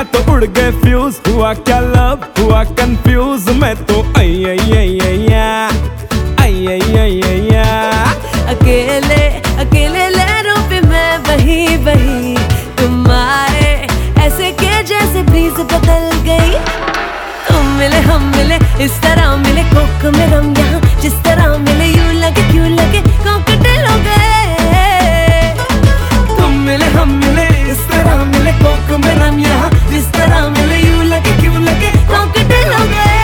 देखा तो उड़ गए फ्यूज, हुआ क्या लव हुआ कंफ्यूज, मैं तो आई आई आई आई आई आई आई आई आई। अकेले अकेले लहरों पे मैं बही बही, तुम आए ऐसे के जैसे ब्रीज बदल गई। तुम मिले हम मिले इस तरह मिले, कोक में रम यहाँ जिस तरह मिले, यूं लगे क्यों लगे कॉकटेल हो गए। तुम मिले हम मिले इस तरह मिले, कोक में रम यहाँ जिस तरह मिले, यूं लगे क्यों लगे कॉकटेल हो गए।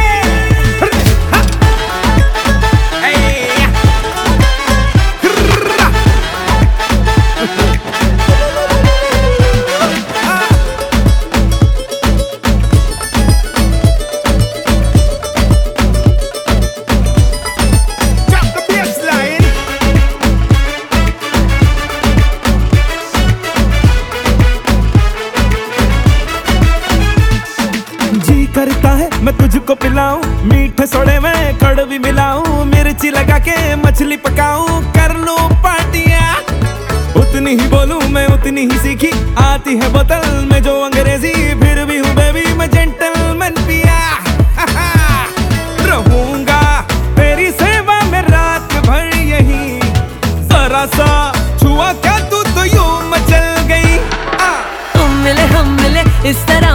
करता है मैं तुझको पिलाऊं, मीठे सोडे में कड़वी मिलाऊं, मिर्ची लगा के मछली पकाऊं, कर लूं पार्टियां। उतनी ही बोलूं मैं उतनी ही सीखी, आती है बोतल में जो अंग्रेजी, फिर भी हूँ बेबी मैं जेंटलमैन पिया। रहूंगा तेरी सेवा में रात भर यही, जरा सा छुआ क्या तू तो यूं मचल गई। तुम मिले हम मिले इस तरह